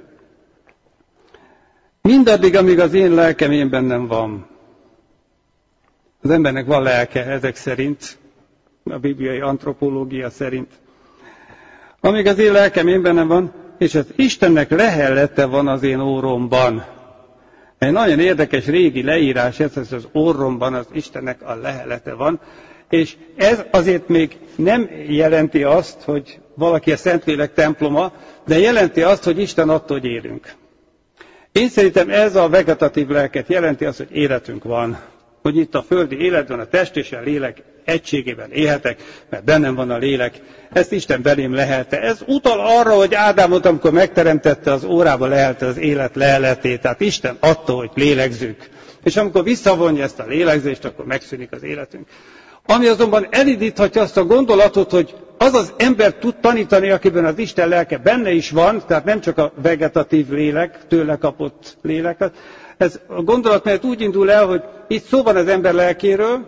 Mindaddig, amíg az én lelkem én bennem van. Az embernek van lelke ezek szerint, a bibliai antropológia szerint. Amíg az én lelkem én bennem van, és az Istennek lehellete van az én óromban. Egy nagyon érdekes régi leírás, ez az orromban az Istennek a lehellete van, és ez azért még nem jelenti azt, hogy valaki a Szentlélek temploma, de jelenti azt, hogy Isten attól, hogy élünk. Én szerintem ez a vegetatív lelket jelenti azt, hogy életünk van. Hogy itt a földi életben a test és a lélek egységében élhetek, mert bennem van a lélek. Ezt Isten belém lehelte. Ez utal arra, hogy Ádámot, amikor megteremtette, az órába lehelte az élet leheletét. Tehát Isten attól, hogy lélegzünk. És amikor visszavonja ezt a lélegzést, akkor megszűnik az életünk. Ami azonban elindíthatja azt a gondolatot, hogy az az ember tud tanítani, akiben az Isten lelke benne is van, tehát nem csak a vegetatív lélek, tőle kapott lélek. Ez a gondolat, mert úgy indul el, hogy itt szó van az ember lelkéről,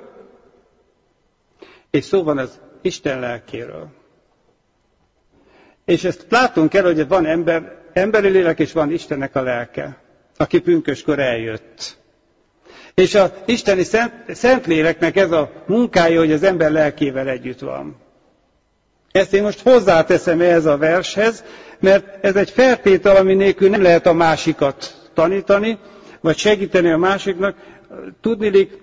és szó van az Isten lelkéről. És ezt látunk el, hogy van ember, emberi lélek, és van Istennek a lelke, aki pünköskor eljött. És az isteni szent, Szentléleknek ez a munkája, hogy az ember lelkével együtt van. Ezt én most hozzáteszem ehhez a vershez, mert ez egy feltétel, ami nélkül nem lehet a másikat tanítani, vagy segíteni a másiknak. Tudniillik,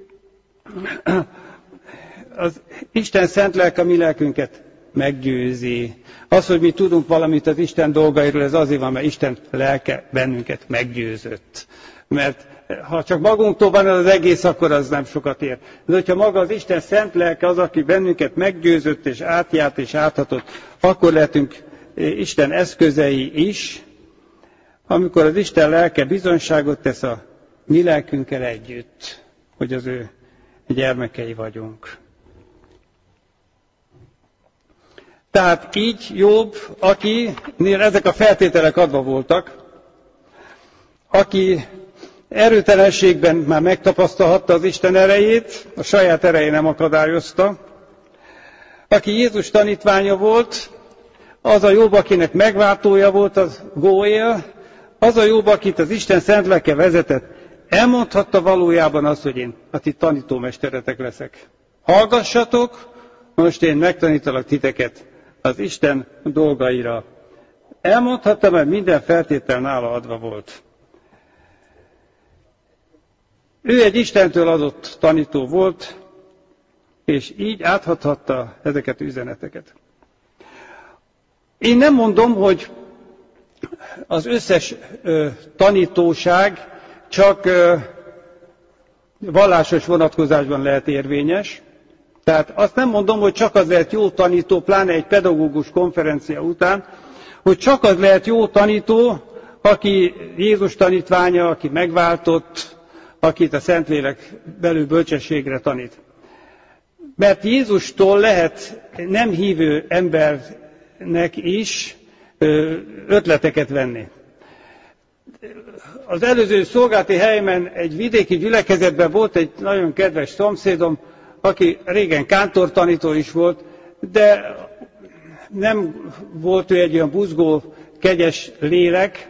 az Isten szent lelke a mi lelkünket meggyőzi. Az, hogy mi tudunk valamit az Isten dolgairól, ez azért van, mert Isten lelke bennünket meggyőzött. Mert ha csak magunktól van az egész, akkor az nem sokat ér. De hogyha maga az Isten szent lelke az, aki bennünket meggyőzött és átjárt és áthatott, akkor lehetünk Isten eszközei is, amikor az Isten lelke bizonyságot tesz a mi lelkünkkel együtt, hogy az ő gyermekei vagyunk. Tehát így Jobb, akinél ezek a feltételek adva voltak, aki erőtelenségben már megtapasztalhatta az Isten erejét, a saját ereje nem akadályozta, aki Jézus tanítványa volt, az a Jobb, akinek megváltója volt az Góél, az a Jobb, akit az Isten szent lelke vezetett, elmondhatta valójában azt, hogy én a ti tanítómesteretek leszek. Hallgassatok, most én megtanítalak titeket az Isten dolgaira. Elmondhatta, mert minden feltétel nála adva volt. Ő egy Istentől adott tanító volt, és így áthathatta ezeket az üzeneteket. Én nem mondom, hogy az összes ö, tanítóság csak ö, vallásos vonatkozásban lehet érvényes. Tehát azt nem mondom, hogy csak az lehet jó tanító, pláne egy pedagógus konferencia után, hogy csak az lehet jó tanító, aki Jézus tanítványa, aki megváltott, akit a Szentlélek belül bölcsességre tanít. Mert Jézustól lehet nem hívő embernek is ötleteket venni. Az előző szolgálati helyemen egy vidéki gyülekezetben volt egy nagyon kedves szomszédom, aki régen kántortanító is volt, de nem volt ő egy olyan buzgó, kegyes lélek,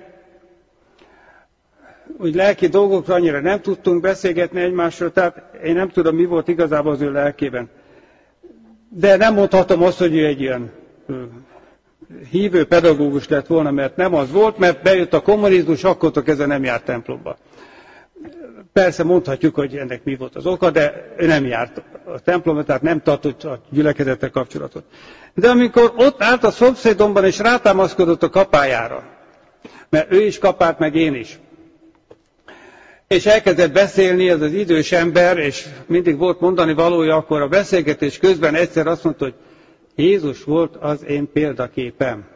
úgy lelki dolgokra annyira nem tudtunk beszélgetni egymásról, tehát én nem tudom, mi volt igazából az ő lelkében. De nem mondhatom azt, hogy ő egy ilyen hívő pedagógus lett volna, mert nem az volt, mert bejött a kommunizmus, akkortól kezdve nem járt templomba. Persze mondhatjuk, hogy ennek mi volt az oka, de ő nem járt a templomba, tehát nem tartott a gyülekezettel kapcsolatot. De amikor ott állt a szomszédomban, és rátámaszkodott a kapájára, mert ő is kapált, meg én is, és elkezdett beszélni ez az idős ember, és mindig volt mondani valója, akkor a beszélgetés közben egyszer azt mondta, hogy Jézus volt az én példaképem.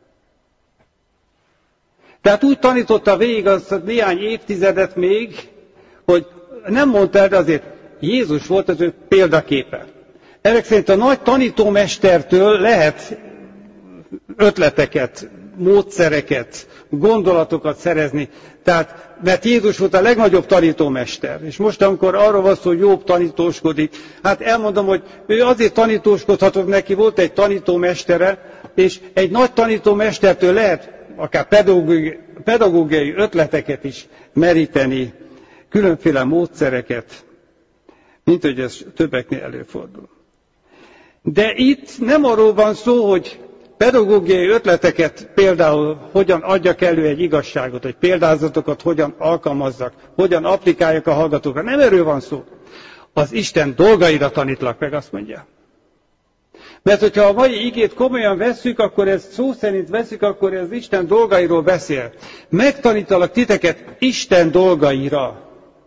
Tehát úgy tanította végig azt néhány évtizedet még, hogy nem mondta el, de azért Jézus volt az ő példaképe. Ezek szerint a nagy tanítómestertől lehet ötleteket, módszereket, gondolatokat szerezni. Tehát, mert Jézus volt a legnagyobb tanítómester. És most, amikor arról van szó, hogy Jobb tanítóskodik, hát elmondom, hogy ő azért tanítóskodhatott, neki volt egy tanítómestere, és egy nagy tanítómestertől lehet akár pedagógiai, pedagógiai ötleteket is meríteni, különféle módszereket, mint hogy ez többeknél előfordul. De itt nem arról van szó, hogy pedagógiai ötleteket például hogyan adjak elő egy igazságot, hogy példázatokat hogyan alkalmazzak, hogyan applikáljak a hallgatókra. Nem erről van szó. Az Isten dolgaira tanítlak meg, azt mondja. Mert hogyha a mai igét komolyan vesszük, akkor ezt szó szerint vesszük, akkor ez Isten dolgairól beszél. Megtanítalak titeket Isten dolgaira.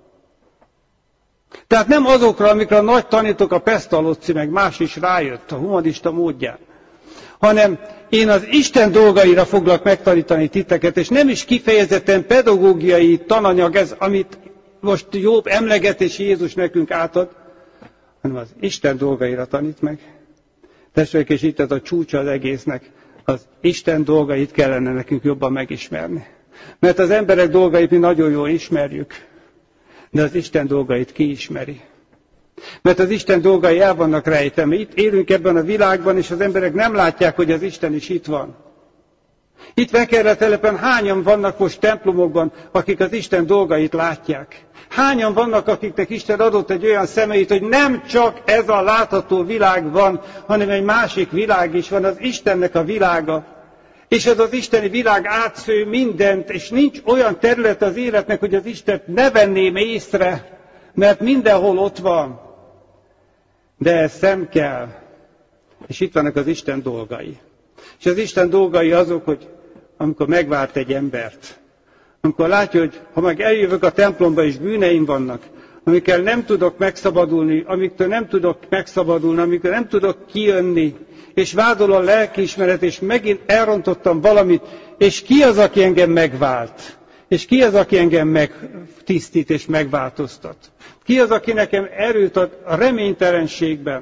Tehát nem azokra, amikre a nagy tanítók, a Pestalozzi, meg más is rájött a humanista módján, hanem én az Isten dolgaira foglak megtanítani titeket, és nem is kifejezetten pedagógiai tananyag ez, amit most Jobb emleget és Jézus nekünk átad, hanem az Isten dolgaira tanít meg. Testvérek, és itt ez a csúcsa az egésznek, az Isten dolgait kellene nekünk jobban megismerni. Mert az emberek dolgait mi nagyon jól ismerjük, de az Isten dolgait ki ismeri. Mert az Isten dolgai el vannak rejtve. Itt élünk ebben a világban, és az emberek nem látják, hogy az Isten is itt van. Itt Vekerletelepen hányan vannak most templomokban, akik az Isten dolgait látják? Hányan vannak, akiknek Isten adott egy olyan szemeit, hogy nem csak ez a látható világ van, hanem egy másik világ is van, az Istennek a világa. És ez az isteni világ átsző mindent, és nincs olyan terület az életnek, hogy az Istent ne venném észre, mert mindenhol ott van. De ez szem kell. És itt vannak az Isten dolgai. És az Isten dolgai azok, hogy amikor megvált egy embert, Amikor látja, hogy ha meg eljövök a templomba és bűneim vannak, amikkel nem tudok megszabadulni, amiktől nem tudok megszabadulni, amiktől nem tudok kijönni, és vádol a lelkiismeret, és megint elrontottam valamit, és ki az, aki engem megvált? És ki az, aki engem megtisztít és megváltoztat? Ki az, aki nekem erőt ad a reménytelenségben?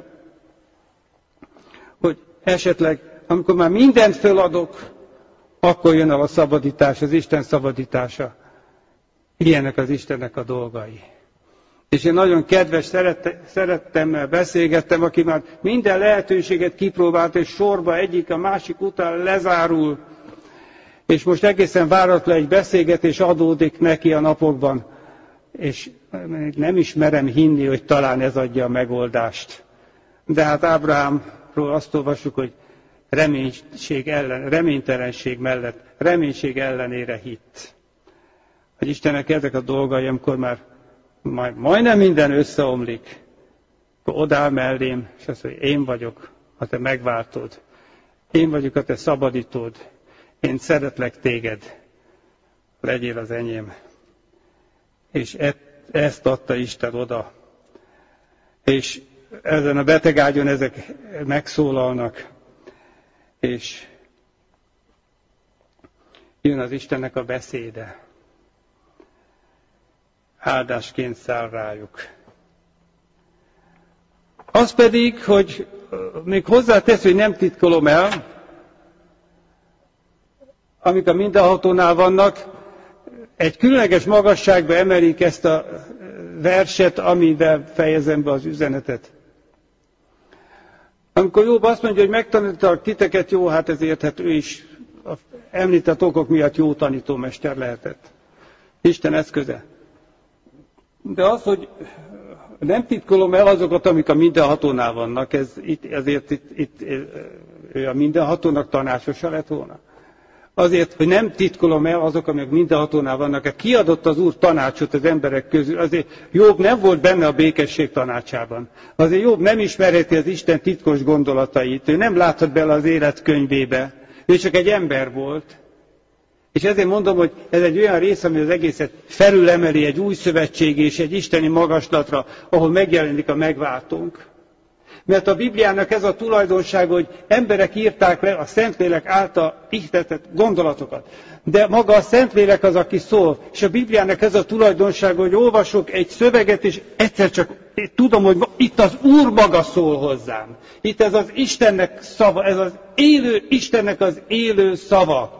Hogy esetleg, amikor már mindent föladok, akkor jön el a szabadítás, az Isten szabadítása. Ilyenek az Istennek a dolgai. És én nagyon kedves, szerettemmel beszélgettem, aki már minden lehetőséget kipróbált, és sorba egyik a másik után lezárul. És most egészen váratlan egy beszélgetés adódik neki a napokban. És nem is merem hinni, hogy talán ez adja a megoldást. De hát Ábrahámról azt olvassuk, hogy reménység ellen, reménytelenség mellett, reménység ellenére hitt. Hogy Istennek ezek a dolgai, amikor már majd, majdnem minden összeomlik, akkor odáll mellém, és azt mondja, én vagyok a te megváltód, én vagyok a te szabadítód, én szeretlek téged, legyél az enyém. És ezt adta Isten oda. És ezen a betegágyon ezek megszólalnak, és jön az Istennek a beszéde. Áldásként száll rájuk. Az pedig, hogy még hozzátesz, hogy nem titkolom el, amik a mindenhatónál vannak, egy különleges magasságba emelik ezt a verset, amivel fejezem be az üzenetet. Amikor Jobb azt mondja, hogy megtanítalak titeket, jó, hát ezért hát ő is említett okok miatt jó tanítómester lehetett. Isten eszköze. De az, hogy nem titkolom el azokat, amik a mindenhatónál vannak, ez itt, ezért itt, itt ő a mindenhatónak tanácsosa lett volna. Azért, hogy nem titkolom el azok, amik mindenhatónál vannak. Kiadott az Úr tanácsot az emberek közül. Azért Jobb nem volt benne a békesség tanácsában. Azért Jobb nem ismerheti az Isten titkos gondolatait. Ő nem láthat bele az élet könyvébe. Ő csak egy ember volt. És ezért mondom, hogy ez egy olyan rész, ami az egészet felülemeli egy új szövetség és egy isteni magaslatra, ahol megjelenik a megváltónk. Mert a Bibliának ez a tulajdonsága, hogy emberek írták le a Szentlélek által ihletett gondolatokat. De maga a Szentlélek az, aki szól. És a Bibliának ez a tulajdonsága, hogy olvasok egy szöveget, és egyszer csak tudom, hogy itt az Úr maga szól hozzám. Itt ez az Istennek szava, ez az élő Istennek az élő szava.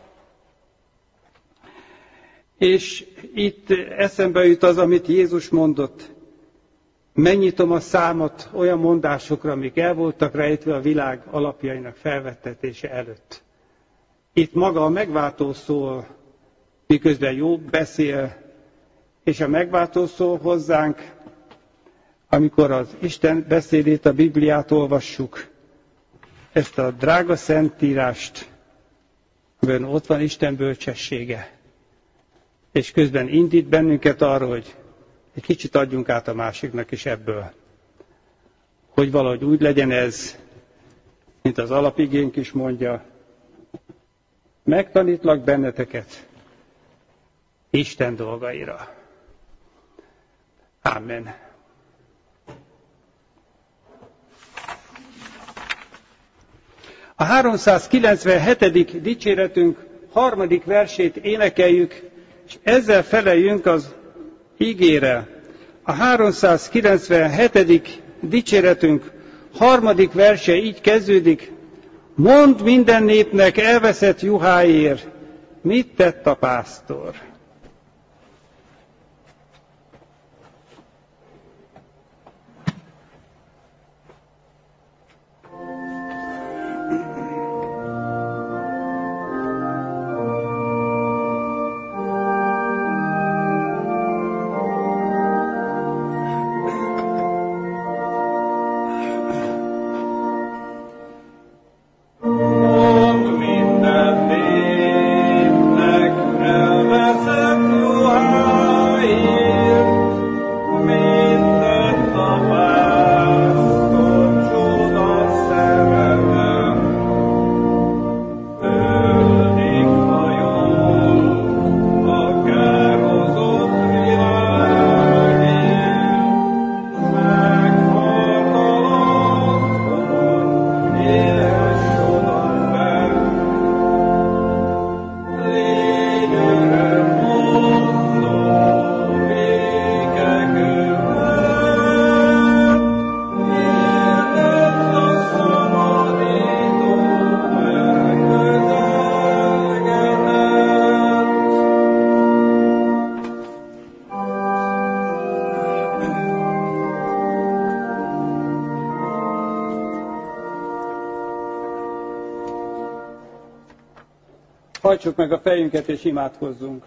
És itt eszembe jut az, amit Jézus mondott. Megnyitom a számot olyan mondásokra, amik el voltak rejtve a világ alapjainak felvettetése előtt. Itt maga a megváltó szól, miközben Jobb beszél, és a megváltó szól hozzánk, amikor az Isten beszédét, a Bibliát olvassuk, ezt a drága szentírást, amiben ott van Isten bölcsessége, és közben indít bennünket arra, hogy egy kicsit adjunk át a másiknak is ebből. Hogy valahogy úgy legyen ez, mint az alapigénk is mondja, megtanítlak benneteket Isten dolgaira. Amen. A háromszázkilencvenhetedik dicséretünk harmadik versét énekeljük, és ezzel feleljünk az igére. A háromszázkilencvenhetedik dicséretünk harmadik verse így kezdődik. Mondd minden népnek elveszett juháért, mit tett a pásztor? Mondd minden népnek elveszett Hajtsuk meg a fejünket és imádkozzunk.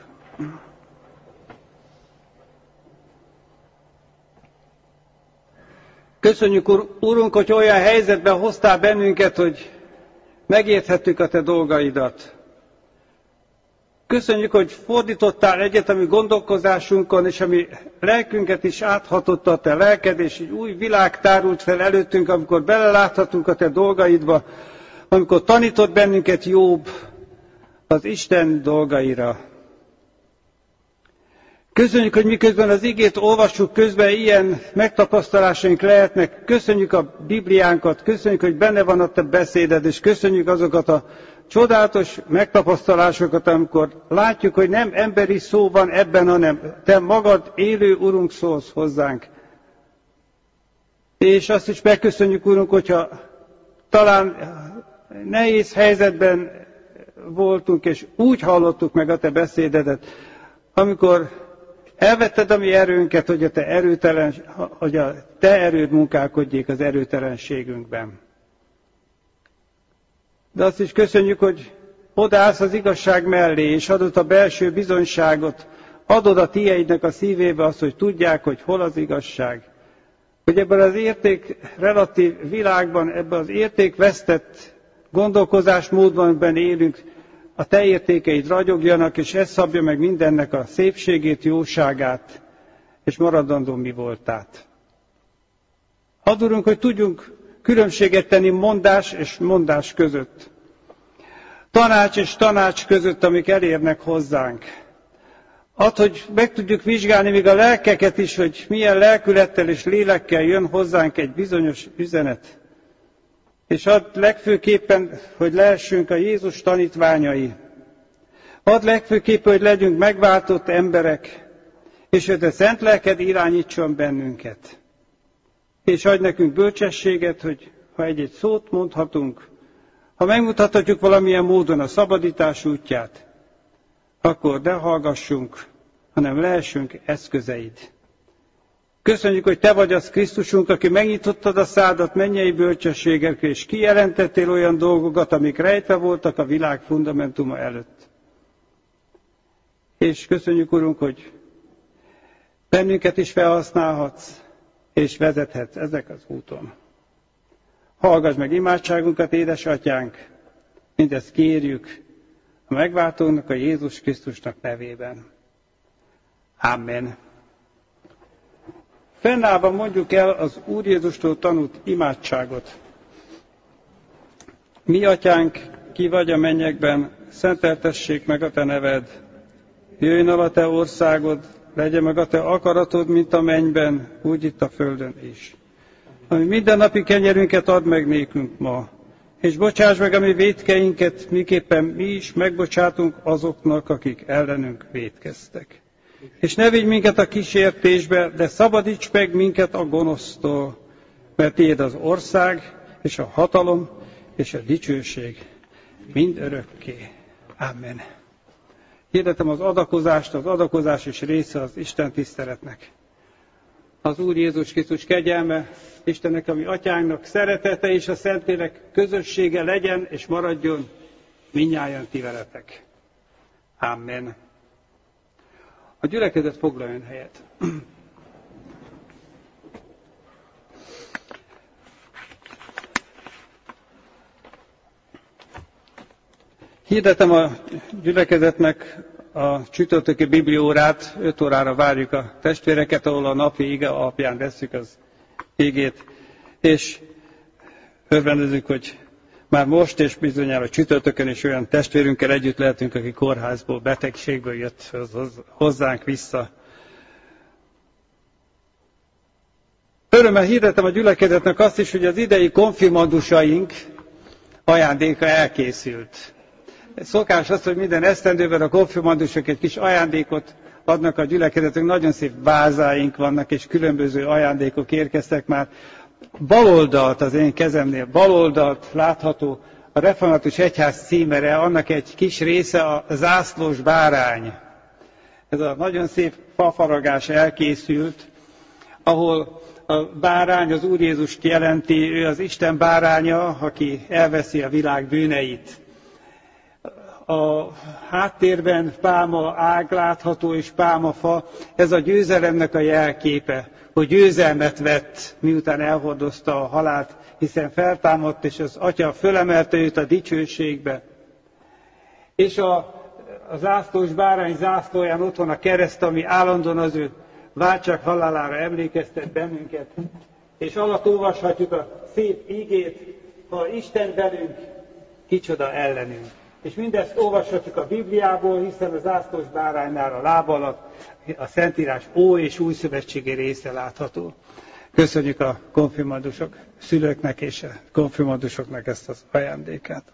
Köszönjük, Urunk, hogy olyan helyzetben hoztál bennünket, hogy megérthettük a Te dolgaidat. Köszönjük, hogy fordítottál egyet a mi gondolkozásunkon, és ami lelkünket is áthatotta a Te lelked, és egy új világ tárult fel előttünk, amikor beleláthatunk a Te dolgaidba, amikor tanított bennünket Jobb az Isten dolgaira. Köszönjük, hogy miközben az igét olvassuk, közben ilyen megtapasztalásaink lehetnek. Köszönjük a Bibliánkat, köszönjük, hogy benne van a Te beszéded, és köszönjük azokat a csodálatos megtapasztalásokat, amikor látjuk, hogy nem emberi szó van ebben, hanem Te magad élő Urunk szólsz hozzánk. És azt is megköszönjük, Urunk, hogyha talán nehéz helyzetben voltunk, és úgy hallottuk meg a Te beszédedet, amikor elvetted a mi erőnket, hogy a Te erőtelen, hogy a Te erőd munkálkodjék az erőtelenségünkben. De azt is köszönjük, hogy odaállsz az igazság mellé, és adod a belső bizonyságot, adod a tieidnek a szívébe azt, hogy tudják, hogy hol az igazság. Hogy ebben az érték relatív világban, ebben az értékvesztett gondolkozásmódban, amiben élünk, a Te értékeid ragyogjanak, és ez szabja meg mindennek a szépségét, jóságát, és maradandó mi voltát. Add, Urunk, hogy tudjunk különbséget tenni mondás és mondás között. Tanács és tanács között, amik elérnek hozzánk. Add, hogy meg tudjuk vizsgálni még a lelkeket is, hogy milyen lelkülettel és lélekkel jön hozzánk egy bizonyos üzenet. És add legfőképpen, hogy lehessünk a Jézus tanítványai. Add legfőképpen, hogy legyünk megváltott emberek, és hogy a szent lelked irányítson bennünket. És adj nekünk bölcsességet, hogy ha egy-egy szót mondhatunk, ha megmutathatjuk valamilyen módon a szabadítás útját, akkor ne hallgassunk, hanem lehessünk eszközeid. Köszönjük, hogy Te vagy az Krisztusunk, aki megnyitottad a szádat mennyei bölcsességekre, és kijelentettél olyan dolgokat, amik rejtve voltak a világ fundamentuma előtt. És köszönjük, Urunk, hogy bennünket is felhasználhatsz, és vezethetsz ezek az úton. Hallgass meg imádságunkat, édesatyánk, mindezt kérjük a megváltónak, a Jézus Krisztusnak nevében. Amen. Fennállva mondjuk el az Úr Jézustól tanult imádságot. Mi, Atyánk, ki vagy a mennyekben, szenteltessék meg a Te neved. Jöjjön el a Te országod, legyen meg a Te akaratod, mint a mennyben, úgy itt a földön is. Ami mindennapi kenyerünket add meg nékünk ma, és bocsáss meg a mi vétkeinket, miképpen mi is megbocsátunk azoknak, akik ellenünk vétkeztek. És ne vigy minket a kísértésbe, de szabadíts meg minket a gonosztól, mert Tiéd az ország, és a hatalom, és a dicsőség mind örökké. Amen. Hirdetem az adakozást, az adakozás is része az Isten tiszteletnek. Az Úr Jézus Krisztus kegyelme, Istennek, ami Atyánknak szeretete és a Szentlélek közössége legyen és maradjon mindnyájan ti veletek. Amen. A gyülekezet foglaljon helyet. Hirdetem a gyülekezetnek a csütörtöki bibliórát, öt órára várjuk a testvéreket, ahol a napi ige alapján vesszük az igét, és örvendezzük, hogy már most és bizonyára csütörtökön is olyan testvérünkkel együtt lehetünk, aki kórházból, betegségből jött hozzánk vissza. Örömmel hirdetem a gyülekezetnek azt is, hogy az idei konfirmandusaink ajándéka elkészült. Szokás az, hogy minden esztendőben a konfirmandusok egy kis ajándékot adnak a gyülekezetünk, nagyon szép vázáink vannak, és különböző ajándékok érkeztek már. Baloldalt az én kezemnél, baloldalt látható a Református Egyház címere, annak egy kis része a zászlós bárány. Ez a nagyon szép fafaragás elkészült, ahol a bárány az Úr Jézust jelenti, ő az Isten báránya, aki elveszi a világ bűneit. A háttérben pálma ág látható és pálmafa, ez a győzelemnek a jelképe, hogy győzelmet vett, miután elhordozta a halált, hiszen feltámadt, és az Atya fölemelte őt a dicsőségbe. És a, a zászlós bárány zászlóján ott van a kereszt, ami állandóan az ő váltság halálára emlékeztet bennünket. És alatt olvashatjuk a szép ígét, ha Isten velünk, kicsoda ellenünk. És mindezt olvashatjuk a Bibliából, hiszen a zászlós báránynál a láb alatt a Szentírás Ó és Új szövetségi része látható. Köszönjük a konfirmandusok szülőknek és a konfirmandusoknak ezt az ajándékát.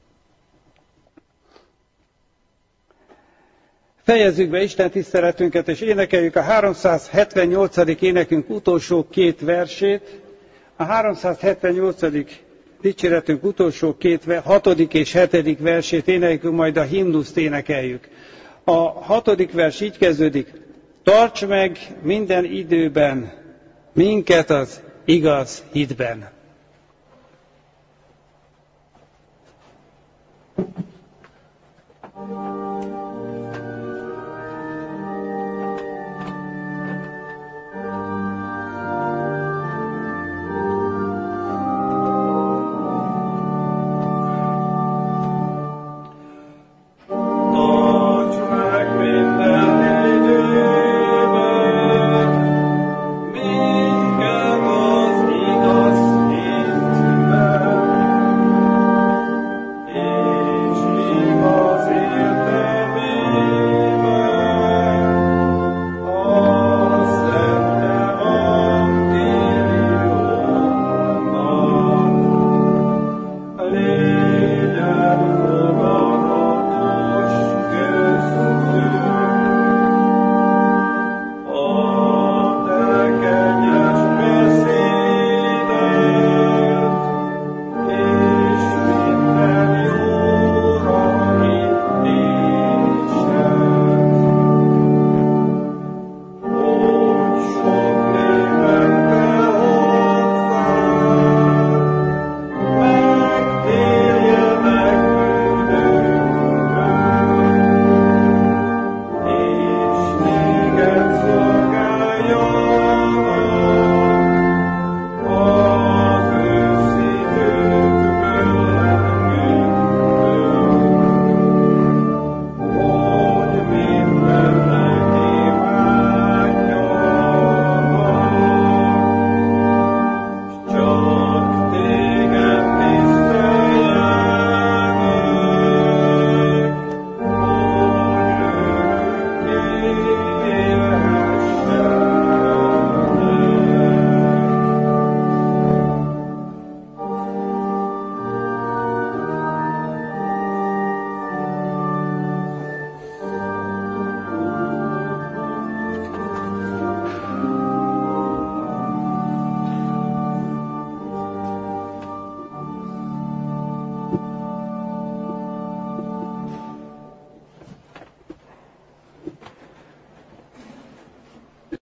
Fejezzük be Isten tiszteletünket, és énekeljük a háromszázhetvennyolcadik énekünk utolsó két versét. A háromszázhetvennyolcadik dicséretünk utolsó két, hatodik és hetedik versét énekeljük, majd a himnuszt énekeljük. A hatodik vers így kezdődik: tarts meg minden időben minket az igaz hitben.